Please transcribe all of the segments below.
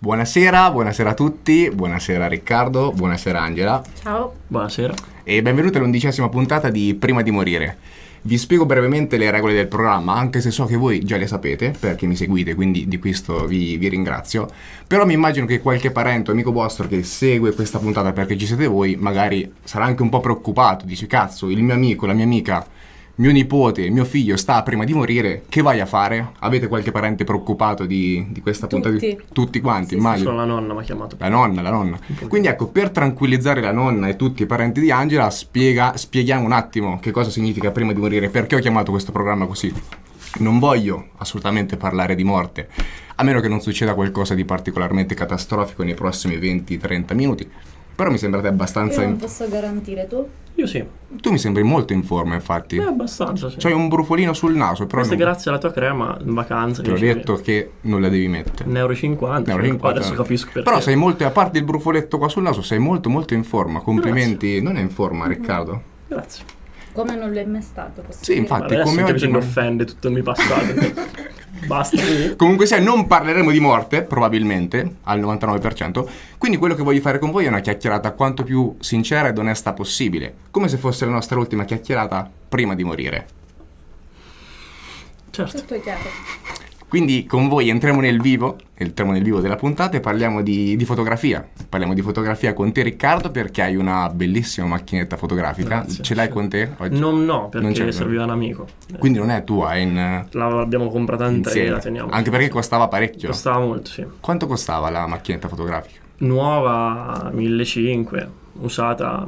Buonasera a tutti, buonasera Riccardo, buonasera Angela. Ciao. Buonasera. E benvenuti all'11ª puntata di Prima di morire. Vi spiego brevemente le regole del programma, anche se so che voi già le sapete, perché mi seguite, quindi di questo vi ringrazio. Però mi immagino che qualche parente o amico vostro che segue questa puntata perché ci siete voi, magari sarà anche un po' preoccupato, dice cazzo, il mio amico, la mia amica, mio nipote, mio figlio sta prima di morire, che vai a fare? Avete qualche parente preoccupato di questa puntata? Tutti quanti, sì, immagino. Solo la nonna mi ha chiamato. La nonna. Quindi ecco, per tranquillizzare la nonna e tutti i parenti di Angela, spieghiamo un attimo che cosa significa prima di morire, perché ho chiamato questo programma così. Non voglio assolutamente parlare di morte, a meno che non succeda qualcosa di particolarmente catastrofico nei prossimi 20-30 minuti. Però mi sembrate abbastanza... Io non posso garantire, tu? Io sì. Tu mi sembri molto in forma, infatti. Abbastanza, sì. C'hai un brufolino sul naso, però... Questo è grazie alla tua crema in vacanza. Ti ho detto che non la devi mettere. €1,50. Adesso capisco perché. Però sei molto, a parte il brufoletto qua sul naso, sei molto in forma. Complimenti. Grazie. Non è in forma, Riccardo? Grazie. Come non l'è mai stato? Sì, infatti, come oggi mi offende tutto il mio passato. Basta. Comunque sia, non parleremo di morte, probabilmente, al 99%. Quindi quello che voglio fare con voi è una chiacchierata quanto più sincera ed onesta possibile. Come se fosse la nostra ultima chiacchierata prima di morire. Certo. Tutto è chiaro. Quindi con voi entriamo nel vivo della puntata e parliamo di fotografia. Parliamo di fotografia con te, Riccardo, perché hai una bellissima macchinetta fotografica. Grazie. Ce l'hai con te oggi? No, perché serviva un amico. Quindi non è tua, è in... L'abbiamo comprata in tre, la teniamo. Anche perché costava parecchio. Costava molto, sì. Quanto costava la macchinetta fotografica? Nuova 1.500, usata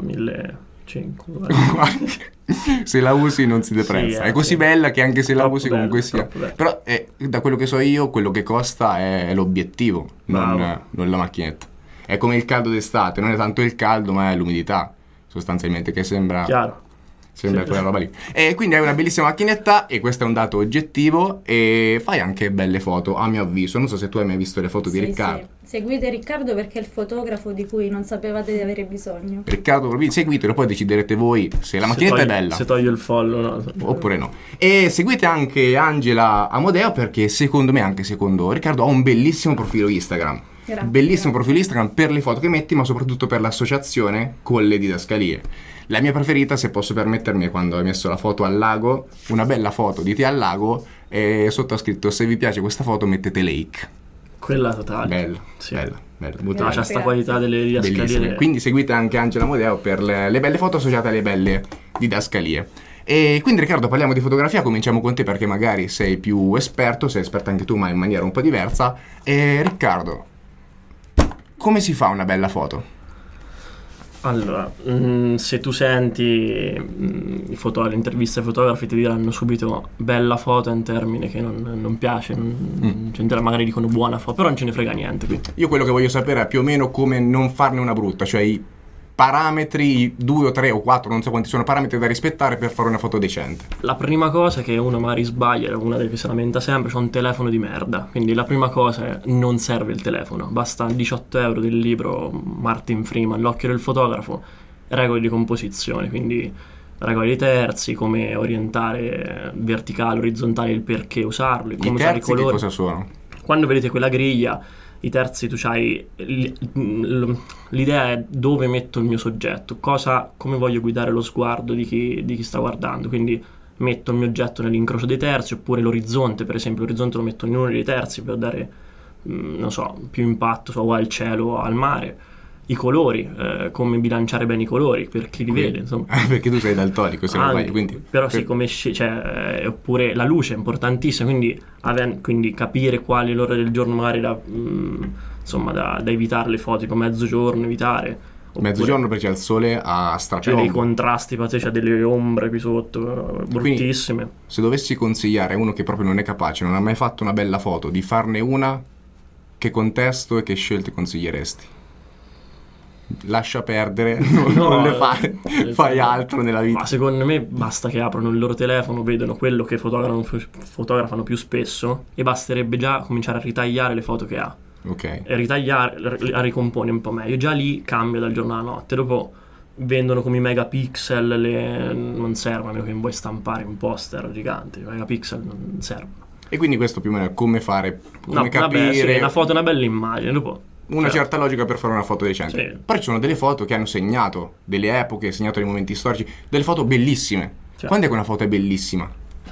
1.500. Se la usi non si deprezza. È così bella che anche se la usi comunque sia. Però da quello che so io, quello che costa è l'obiettivo, non la macchinetta. È come il caldo d'estate, non è tanto il caldo ma è l'umidità, sostanzialmente, che sembra... Chiaro. Sembra quella roba lì. E quindi hai una bellissima macchinetta e questo è un dato oggettivo e fai anche belle foto, a mio avviso. Non so se tu hai mai visto le foto di Riccardo. Sì. Seguite Riccardo perché è il fotografo di cui non sapevate di avere bisogno. Riccardo, seguitelo, poi deciderete voi se la macchinetta è bella. Se toglio il follow, no. Oppure no. E seguite anche Angela Amodeo perché secondo me, anche secondo Riccardo, ha un bellissimo profilo Instagram. Grazie. Bellissimo profilo Instagram per le foto che metti, ma soprattutto per l'associazione con le didascalie. La mia preferita, se posso permettermi, è quando hai messo la foto al lago, una bella foto di te al lago e sotto ha scritto: se vi piace questa foto mettete like. Quella totale. Bella, sì. bella. C'ha sta qualità delle didascalie. Quindi seguite anche Angela Amodeo per le belle foto associate alle belle didascalie. E quindi Riccardo, parliamo di fotografia, cominciamo con te perché magari sei più esperto, sei esperta anche tu ma in maniera un po' diversa. E Riccardo, come si fa una bella foto? Allora, se tu senti le interviste ai fotografi ti diranno subito bella foto è un termine che non piace, magari dicono buona foto, però non ce ne frega niente. Quindi. Io quello che voglio sapere è più o meno come non farne una brutta, cioè i parametri, 2 o 3 o 4, non so quanti sono parametri da rispettare per fare una foto decente. La prima cosa è che uno magari sbaglia, una delle che si lamenta sempre, c'è un telefono di merda, quindi la prima cosa è non serve il telefono, basta €18 del libro Martin Freeman, L'occhio del fotografo, regole di composizione, quindi regole di terzi, come orientare verticale, orizzontale, il perché usarlo, come usare i colori. Che cosa sono? Quando vedete quella griglia, i terzi, tu c'hai l'idea è dove metto il mio soggetto, come voglio guidare lo sguardo di chi sta guardando, quindi metto il mio oggetto nell'incrocio dei terzi, oppure l'orizzonte, per esempio l'orizzonte lo metto in uno dei terzi per dare più impatto al cielo o al mare. I colori, come bilanciare bene i colori per chi li vede, insomma. Perché tu sei daltonico, se non sbaglio, quindi. Però sì, oppure la luce è importantissima, quindi capire quali l'ora del giorno magari da evitare le foto, tipo mezzogiorno, evitare. Mezzogiorno perché il sole ha strapiombo. C'è dei contrasti, c'è delle ombre qui sotto, bruttissime. Quindi, se dovessi consigliare a uno che proprio non è capace, non ha mai fatto una bella foto, di farne una, che contesto e che scelte consiglieresti? Lascia perdere, non le fai altro nella vita. Ma secondo me basta che aprono il loro telefono, vedono quello che fotografano più spesso e basterebbe già cominciare a ritagliare le foto che ha. Ok. E ritagliare, la ricompone un po' meglio. Già lì cambia dal giorno alla notte. Dopo vendono come i megapixel, non servono, a meno che non vuoi stampare un poster gigante. I megapixel non servono. E quindi questo più o meno è come fare, come No, capire... vabbè, sì, una foto è una bella immagine, dopo... Una cioè, certa logica per fare una foto decente. Sì. Però ci sono delle foto che hanno segnato delle epoche, segnato dei momenti storici, delle foto bellissime. Certo. Quando è che una foto è bellissima?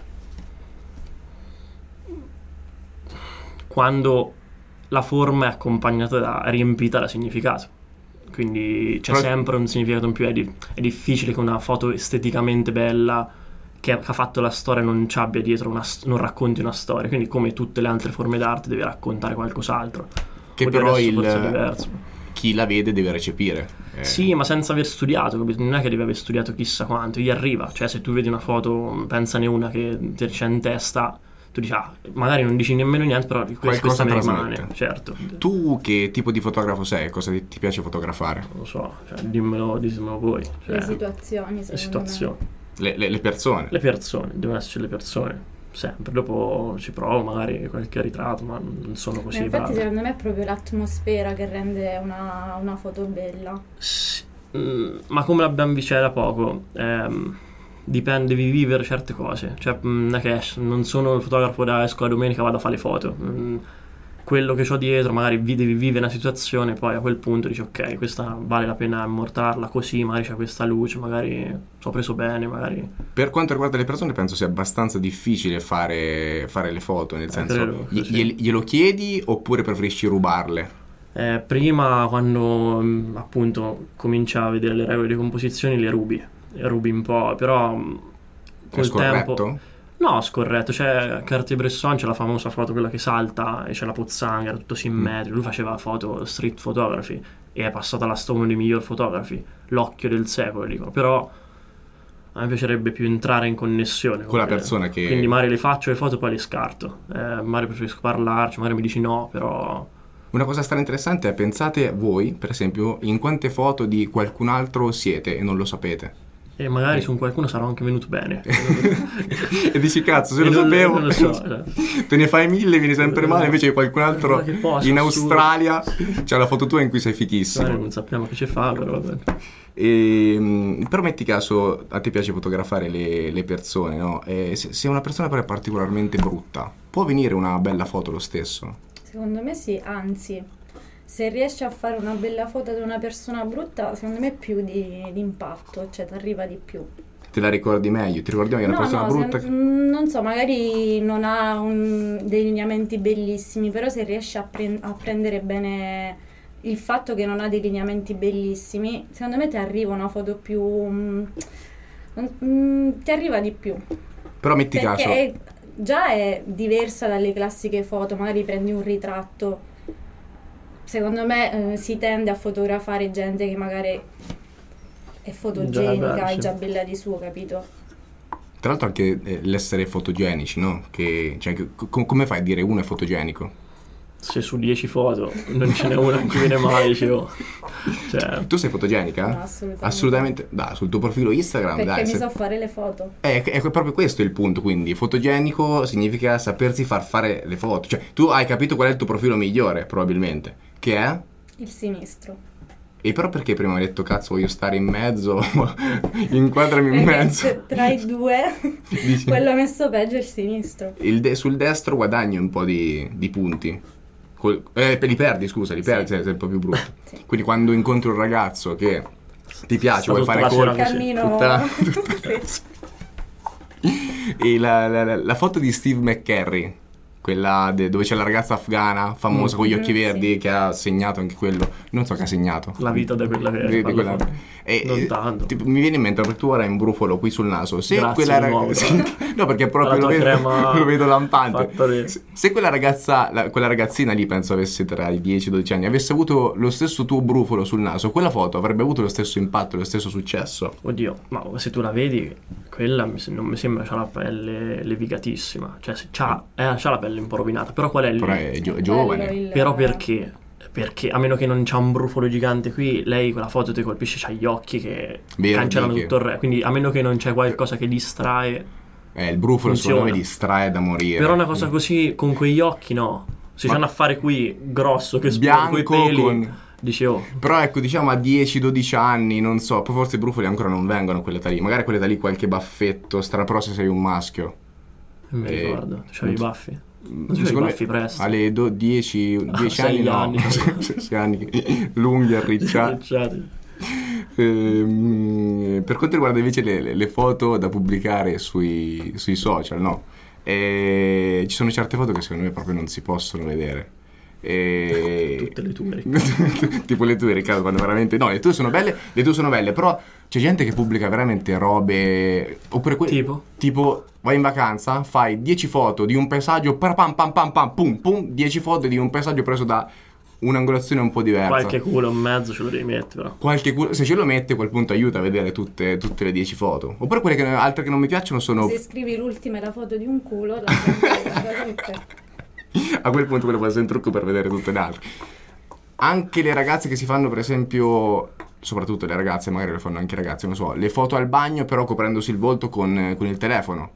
Quando la forma è accompagnata riempita da significato. Quindi c'è Però- sempre un significato in più. È difficile che una foto esteticamente bella che ha fatto la storia non ci abbia dietro non racconti una storia. Quindi, come tutte le altre forme d'arte, deve raccontare qualcos'altro. Che Poi però adesso forse è diverso. chi la vede deve recepire. Sì, ma senza aver studiato, capito? Non è che devi aver studiato chissà quanto, gli arriva. Cioè, se tu vedi una foto, pensane una che ti c'è in testa, tu dici, magari non dici nemmeno niente, però Qualcosa questa mi trasmette. rimane. Certo. Tu che tipo di fotografo sei? Cosa ti piace fotografare? Non lo so, cioè, dimmelo voi. Cioè, Le situazioni, le secondo situazioni. Le persone. Le persone, devono esserci le persone. Sempre. Dopo ci provo magari qualche ritratto, ma non sono me. così Ma infatti bravo. secondo me è proprio l'atmosfera che rende una foto bella. Sì, ma come l'abbiamo visto da poco, dipende, devi vivere certe cose. Cioè, non è che non sono il fotografo da esco la domenica vado a fare le foto. Quello che ho dietro, magari devi vivere una situazione, poi a quel punto dici ok, questa vale la pena immortalarla così, magari c'è questa luce, magari ci ho preso bene, magari... Per quanto riguarda le persone penso sia abbastanza difficile fare le foto, nel senso credo che sì. glielo chiedi oppure preferisci rubarle? Prima, quando appunto cominci a vedere le regole di composizione, le rubi un po', però È col scorretto? tempo... No, scorretto, c'è Cartier-Bresson, c'è la famosa foto, quella che salta e c'è la pozzanghera, tutto simmetrico. Lui faceva foto, street photography, e è passato alla storia uno dei migliori fotografi, l'occhio del secolo, dicono. Però a me piacerebbe più entrare in connessione Con la persona che... Quindi magari le faccio le foto e poi le scarto. Magari preferisco parlarci, magari mi dici no, però... Una cosa strana interessante è, pensate voi, per esempio, in quante foto di qualcun altro siete e non lo sapete. E magari su qualcuno sarà anche venuto bene. E dici cazzo, se E lo non- sapevo, non lo so, cioè. te ne fai 1000, vieni sempre male, invece qualcun altro Guarda che posto, in assurdo. Australia c'ha la foto tua in cui sei Magari fichissimo. non sappiamo che ci fa, però vabbè. Però metti caso, a te piace fotografare le persone, no? Se una persona però è particolarmente brutta, può venire una bella foto lo stesso? Secondo me sì, anzi, se riesci a fare una bella foto di una persona brutta, secondo me più di impatto, cioè ti arriva di più. Te la ricordi meglio? Ti ricordi meglio una persona brutta? Non so, magari non ha dei lineamenti bellissimi, però se riesci a prendere bene il fatto che non ha dei lineamenti bellissimi, secondo me ti arriva una foto più... ti arriva di più. Però metti Perché caso... già è diversa dalle classiche foto, magari prendi un ritratto. Secondo me si tende a fotografare gente che magari è fotogenica, Già, è sì. già bella di suo, capito? Tra l'altro anche l'essere fotogenici, no? Come fai a dire uno è fotogenico? Se su 10 foto non ce n'è una in cui viene male, dicevo. Cioè, Tu sei fotogenica? No, assolutamente. Assolutamente. Dai, sul tuo profilo Instagram, Perché dai. mi so fare le foto. È proprio questo il punto, quindi fotogenico significa sapersi far fare le foto. Cioè, tu hai capito qual è il tuo profilo migliore, probabilmente, che è? Il sinistro. E però perché prima hai detto cazzo voglio stare in mezzo, inquadrami in mezzo. Perché tra i due, Dici- quello messo peggio è il sinistro. Sul destro guadagni un po' di punti. Li perdi, scusa, li perdi, sei un po' più brutto. Sì. Quindi quando incontri un ragazzo che ti piace, Sta vuoi tutta fare la sera colpi, così. Cammino. Sì. E la foto di Steve McCurry, quella dove c'è la ragazza afghana famosa con gli occhi sì. verdi, che ha segnato anche quello, non so che ha segnato. la vita da quella che Di fa quella- le foto. Non tanto. tipo, mi viene in mente perché tu ora hai un brufolo qui sul naso. Se Grazie quella di nuovo, ragazza, no, perché proprio La tua crema lo vedo lampante. fatta di- Se quella ragazza, quella ragazzina lì, penso avesse tra i 10 e 12 anni, avesse avuto lo stesso tuo brufolo sul naso, quella foto avrebbe avuto lo stesso impatto, lo stesso successo. Oddio, ma se tu la vedi, quella non mi sembra c'ha la pelle levigatissima. Cioè, c'ha la pelle un po' rovinata. Però qual è il... Però è Bello giovane. il- Però perché? Perché a meno che non c'ha un brufolo gigante qui, lei quella foto ti colpisce, c'ha gli occhi che Verdi, cancellano che- tutto il re. Quindi a meno che non c'è qualcosa che distrae. Il brufolo Funziona. secondo me distrae da morire. Però una cosa così con quegli occhi no. Se c'è un affare qui grosso che spia coi bianco peli, con... dice oh, Però ecco, diciamo a 10-12 anni, non so, poi forse i brufoli ancora non vengono a quell'età lì. Magari a quell'età lì qualche baffetto, strano, però se sei un maschio. non mi ricordo, c'avevi i baffi. Non so, i baffi presto. alle 10 anni, 6 no, anni. 6 anni lunghi, arricciati. Per quanto riguarda invece le foto da pubblicare sui social, no? Ci sono certe foto che secondo me proprio non si possono vedere. Tutte le tue, tipo le tue, Riccardo, quando veramente no, le tue sono belle, però c'è gente che pubblica veramente robe, oppure tipo vai in vacanza, fai 10 foto di un paesaggio, pam pam pam pam pum pum, 10 foto di un paesaggio preso da un'angolazione un po' diversa. Qualche culo in mezzo ce lo devi mettere, però. Qualche culo, se ce lo mette, a quel punto aiuta a vedere tutte le 10 foto. Oppure quelle altre che non mi piacciono sono... Se scrivi l'ultima e la foto di un culo, a quel punto quello può essere un trucco per vedere tutte le altre. Anche le ragazze che si fanno, per esempio, soprattutto le ragazze, magari le fanno anche i ragazzi, non so, le foto al bagno però coprendosi il volto con il telefono.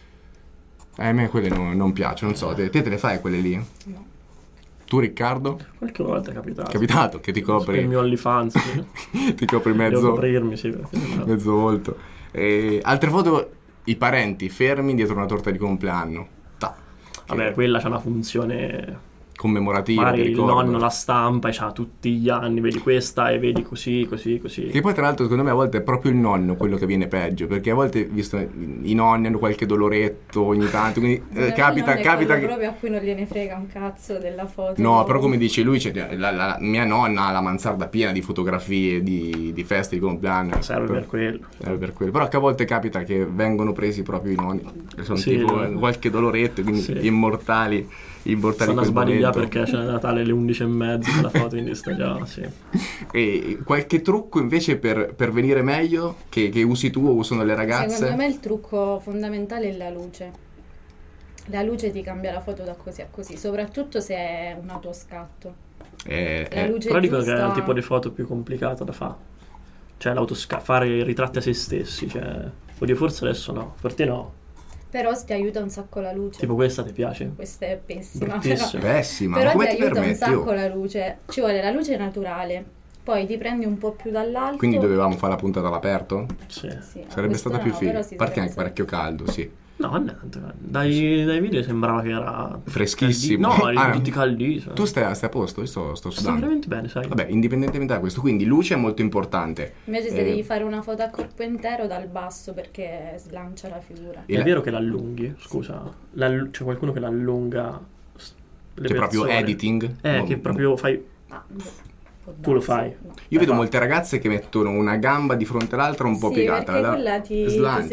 A me quelle non piacciono, non so, te le fai quelle lì? No. Tu, Riccardo? Qualche volta è capitato. Capitato che ti copri il mio OnlyFans, sì. ti copri mezzo. Devo coprirmi, sì, mezzo volto. Altre foto, i parenti fermi dietro una torta di compleanno. Vabbè, quella c'ha una funzione commemorativa. Magari il nonno la stampa e c'ha tutti gli anni, vedi questa e vedi così. Che poi tra l'altro secondo me a volte è proprio il nonno quello che viene peggio, perché a volte, visto i nonni hanno qualche doloretto ogni tanto, quindi capita che proprio a cui non gliene frega un cazzo della foto. No, però come dice lui, c'è la mia nonna ha la mansarda piena di fotografie di feste di compleanno. Serve per quello. Però che a volte capita che vengono presi proprio i nonni, che sono sì, tipo qualche doloretto, quindi gli immortali. Stanno a sbagliare perché c'è Natale alle 11:30 della foto, quindi sta già, sì. E qualche trucco invece per venire meglio che usi tu o usano le ragazze? Secondo me il trucco fondamentale è la luce. La luce ti cambia la foto da così a così, soprattutto se è un autoscatto. La luce però dico giusta... che è il tipo di foto più complicata da fare. Cioè fare i ritratti a se stessi, cioè... Oddio, forse adesso no, per te no. Però ti aiuta un sacco la luce. Tipo questa ti piace? Questa è pessima. Pessima, però come ti aiuta un sacco Oh. la luce. Ci vuole la luce naturale. Poi ti prendi un po' più dall'alto. Quindi dovevamo fare la puntata all'aperto? Sì. Sarebbe stata più figa. A parte anche stato parecchio caldo, sì. No, non è tanto caldo. Dai video sembrava che era... freschissimo. No, erano tutti caldissimi. Tu stai a posto? Io sto Sto sudando. veramente bene, sai. Vabbè, indipendentemente da questo, quindi luce è molto importante. Invece se devi fare una foto a corpo intero dal basso perché slancia la figura. È vero che l'allunghi? Scusa, c'è qualcuno che l'allunga le C'è proprio persone. Editing? Che proprio fai... Tu lo fai? No. Io vedo molte ragazze che mettono una gamba di fronte all'altra un po' Sì, piegata. perché quella ti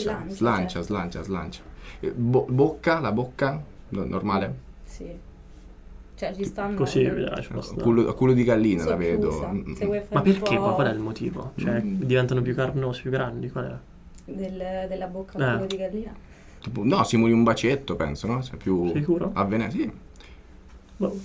Slancia. Bocca, la bocca, normale? Sì. Cioè ci stanno... Così, Culo di gallina la vedo. Se vuoi fare Ma perché? un po' Qual è il motivo? Cioè, diventano più carnosi, più grandi? Qual è? della bocca al culo di gallina? No, simuli un bacetto, penso, no? Cioè più... Sicuro? Avvenire, sì. Boh.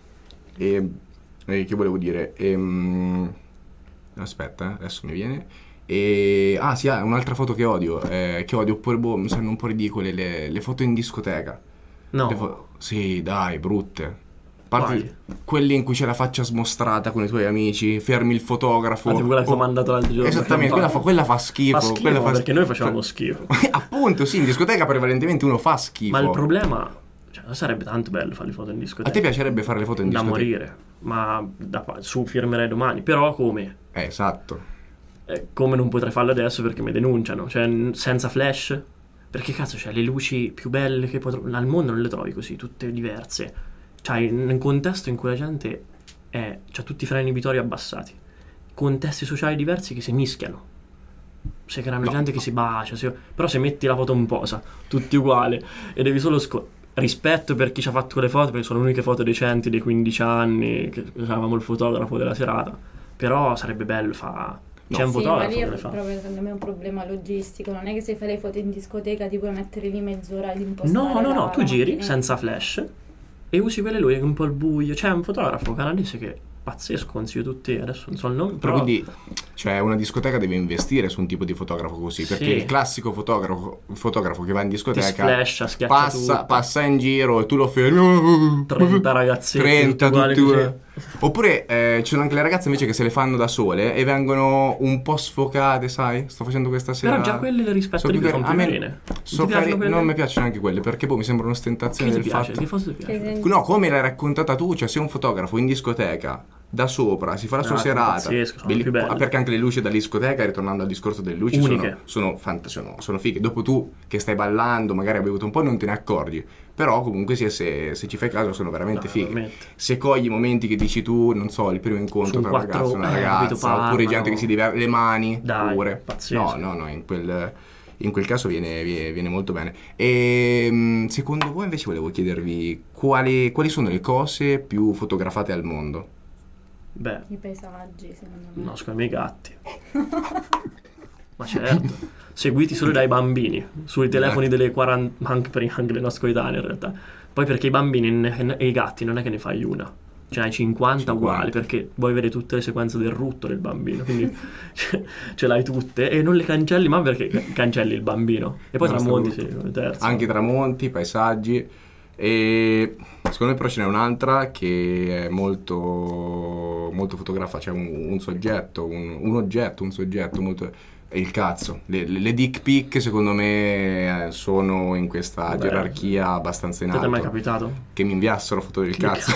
Che volevo dire? Aspetta, adesso mi viene. Sì, un'altra foto che odio, oppure mi sembrano un po' ridicole le foto in discoteca. No. Sì, dai, brutte. Parti quelle in cui c'è la faccia smostrata con i tuoi amici, fermi il fotografo. Tipo quella che ti ho mandato l'altro giorno. Esattamente, quella fa schifo. Perché noi facevamo schifo. Appunto, sì, in discoteca prevalentemente uno fa schifo. Ma il problema, cioè, non sarebbe tanto bello fare le foto in discoteca. A te piacerebbe fare le foto in discoteca? Da morire, ma su firmerei domani. Però come? Esatto. Come non potrei farlo adesso perché mi denunciano, cioè senza flash? Perché cazzo c'è le luci più belle che al mondo non le trovi così, tutte diverse. Cioè in un contesto in cui la gente c'ha tutti i freni inibitori abbassati, contesti sociali diversi che si mischiano, si creano gente che si bacia, però se metti la foto in posa, tutti uguali, e devi solo rispetto per chi ci ha fatto quelle foto, perché sono le uniche foto decenti dei 15 anni che avevamo il fotografo della serata, però sarebbe bello c'è un fotografo che le fa. Proprio secondo me è un problema logistico, non è che se fai le foto in discoteca ti puoi mettere lì mezz'ora ad impostare. No, tu giri senza flash e usi quelle lui un po' al buio. C'è un fotografo canadese che è pazzesco, consiglio tutti, adesso non so il nome, però quindi cioè una discoteca deve investire su un tipo di fotografo così, perché il classico fotografo che va in discoteca ti flasha, schiaccia passa in giro e tu lo fermi 30 ragazzi 30 tutti Oppure ci sono anche le ragazze invece che se le fanno da sole e vengono un po' sfocate, sai? Sto facendo questa sera. Però già quelle le rispetto di più, sono più carine. Non mi piacciono anche quelle, perché mi sembrano ostentazioni del piace? fatto. Che cosa ti piace? No, come l'hai raccontata tu, cioè se un fotografo in discoteca da sopra si fa la sua serata, pazzesco, sono più belle. perché anche le luci da discoteca, ritornando al discorso delle luci, sono fighe. Dopo tu che stai ballando, magari hai bevuto un po', non te ne accorgi, però comunque se ci fai caso sono veramente fighe. Veramente. Se cogli i momenti che dici tu, non so, il primo incontro tra un ragazzo e una ragazza, oppure gente che si diverte, le mani, dai, pure. Pazzesco. No, in quel caso viene molto bene. E secondo voi invece volevo chiedervi quali sono le cose più fotografate al mondo? Beh, i paesaggi, secondo me. No, secondo me i gatti. Ma certo, seguiti solo dai bambini sui telefoni delle 40, anche le nostre coetanee in realtà. Poi perché i bambini e i gatti non è che ne fai una, ce n'hai 50 uguali, perché vuoi vedere tutte le sequenze del rutto del bambino, quindi ce l'hai tutte e non le cancelli, ma perché cancelli il bambino? E poi tramonti, sì, terzo. Anche tramonti, paesaggi. E secondo me però ce n'è un'altra che è molto molto fotografa, cioè un soggetto, un oggetto, un soggetto molto, è il cazzo. Le dick pic secondo me sono in questa gerarchia abbastanza in alto. Ti è mai capitato? Che mi inviassero foto del cazzo?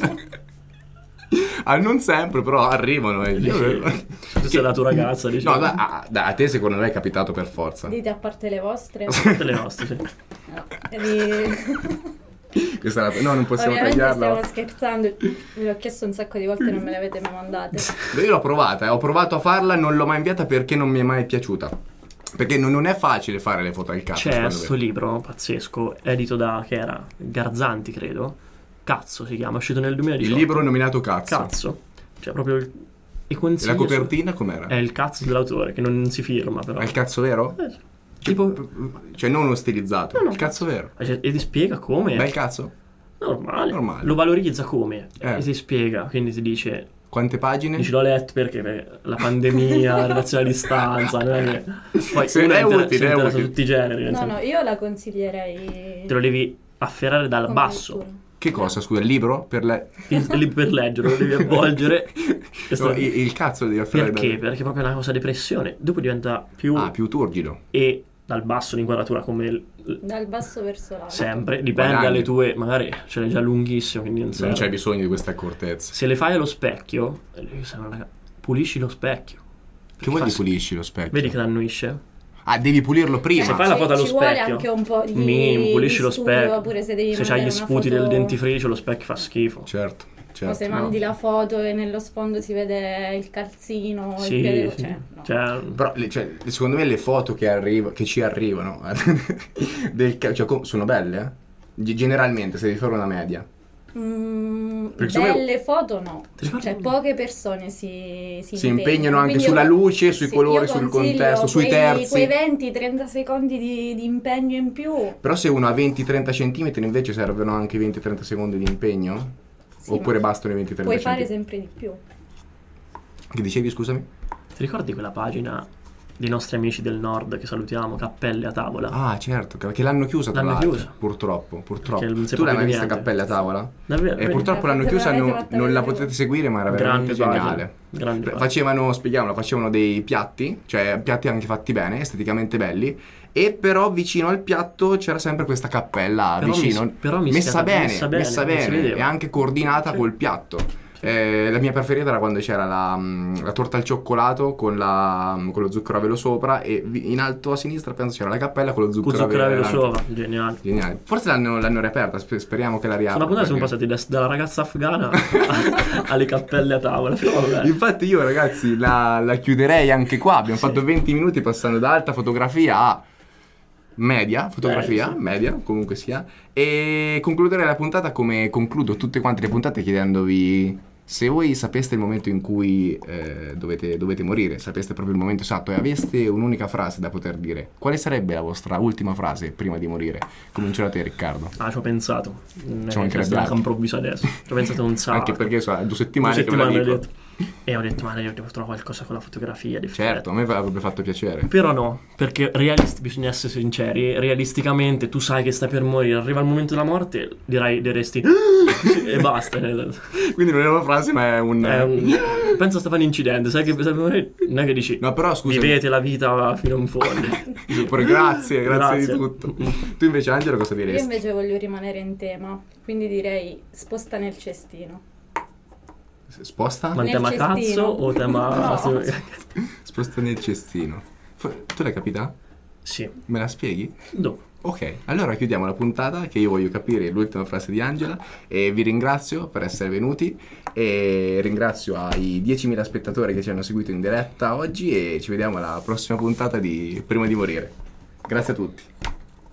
Non sempre, però arrivano. Tu sei la tua ragazza, diciamo. No, a te secondo me è capitato per forza. Dite a parte le vostre? A parte le nostre, sì. No. Questa no, non possiamo ovviamente tagliarla. stiamo scherzando, ve l'ho chiesto un sacco di volte e non me le avete mai mandate. Io l'ho provata, ho provato a farla, non l'ho mai inviata perché non mi è mai piaciuta. Perché non è facile fare le foto al cazzo. C'è questo libro pazzesco, edito da, che era, Garzanti credo, Cazzo si chiama, è uscito nel 2018. Il libro nominato Cazzo. Cioè proprio e la copertina com'era? È il cazzo dell'autore, che non si firma però. È il cazzo vero? Tipo, cioè non uno stilizzato, no. Il cazzo vero. E ti spiega come. Bel cazzo? Normale. Lo valorizza come e ti spiega, quindi ti dice quante pagine? Dici l'ho letto perché la pandemia, la relazione a distanza, non è che... Poi se è utile, su tutti i generi. No, io la consiglierei. Te lo devi afferrare dal basso. Lettura. Che cosa, scusa, il libro? Il libro per leggerlo, lo devi avvolgere. Il cazzo devi afferrare. Perché? Perché è proprio una cosa di pressione. Dopo diventa più turgido. E dal basso l'inquadratura come dal basso verso l'alto. Sempre, dipende dalle tue, magari ce l'hai già lunghissimo, quindi non c'è bisogno di questa accortezza. Se le fai allo specchio, pulisci lo specchio. Che vuol dire pulisci lo specchio? Vedi che l'annuisce? Devi pulirlo prima. Se fai la foto allo specchio specchio, vuole anche un po' di minimo, pulisci lo specchio. Pure se c'hai gli sputi del dentifricio, lo specchio fa schifo. Certo. O se mandi la foto e nello sfondo si vede il calzino, sì, il piede, sì. Però secondo me le foto che ci arrivano sono belle, generalmente, se devi fare una media. Belle foto no, cioè poche persone si impegnano anche sulla luce, sui colori, sul contesto, sui terzi. Quei 20-30 secondi di impegno in più. Però se uno ha 20-30 centimetri invece servono anche 20-30 secondi di impegno? Sì, oppure bastano i 20-30 puoi centimetri? Fare sempre di più. Che dicevi, scusami? Ti ricordi quella pagina dei nostri amici del nord che salutiamo, Cappelle a tavola? Ah, certo, perché l'hanno chiusa tra l'altro. Purtroppo. Tu l'hai mai vista Cappelle a tavola? Davvero? E purtroppo l'hanno chiusa, non la potete seguire, ma era veramente geniale. Facevano dei piatti, cioè piatti anche fatti bene, esteticamente belli, e però vicino al piatto c'era sempre questa cappella messa bene e anche coordinata col piatto. La mia preferita era quando c'era la torta al cioccolato con lo zucchero a velo sopra, e in alto a sinistra penso c'era la cappella con lo zucchero a velo sopra. Geniale. Forse l'hanno riaperta, speriamo che la riapra. Sono passati dalla ragazza afghana alle cappelle a tavola. Infatti io, ragazzi, la chiuderei anche qua. Abbiamo fatto 20 minuti passando da alta fotografia a media, media comunque sia, e concluderei la puntata come concludo tutte quante le puntate chiedendovi: se voi sapeste il momento in cui dovete morire, sapeste proprio il momento esatto e aveste un'unica frase da poter dire, quale sarebbe la vostra ultima frase prima di morire? Comincio da te, Riccardo. Ci ho pensato. Ci ho anche improvviso adesso. Ci ho pensato un sacco. Anche perché 2 settimane che me l'ha detto. E ho detto, ma io devo trovare qualcosa con la fotografia di Certo, a me avrebbe fatto piacere. Però no, perché bisogna essere sinceri, realisticamente tu sai che stai per morire, arriva il momento della morte, diresti e basta. Quindi non è una frase, ma è un... Pensa a fare un incidente, sai che non è che dici, No, però scusa. vivete la vita fino in fondo. Super, grazie di tutto. Tu invece, Angelo, cosa diresti? Io invece voglio rimanere in tema, quindi direi sposta nel cestino. Sposta? Ma Nel tema cestino. cazzo o tema... No. Sposta nel cestino. Tu l'hai capita? Sì, Me la spieghi? dopo. Ok, allora chiudiamo la puntata, che io voglio capire l'ultima frase di Angela, e vi ringrazio per essere venuti e ringrazio ai 10.000 spettatori che ci hanno seguito in diretta oggi e ci vediamo alla prossima puntata di Prima di morire. Grazie a tutti.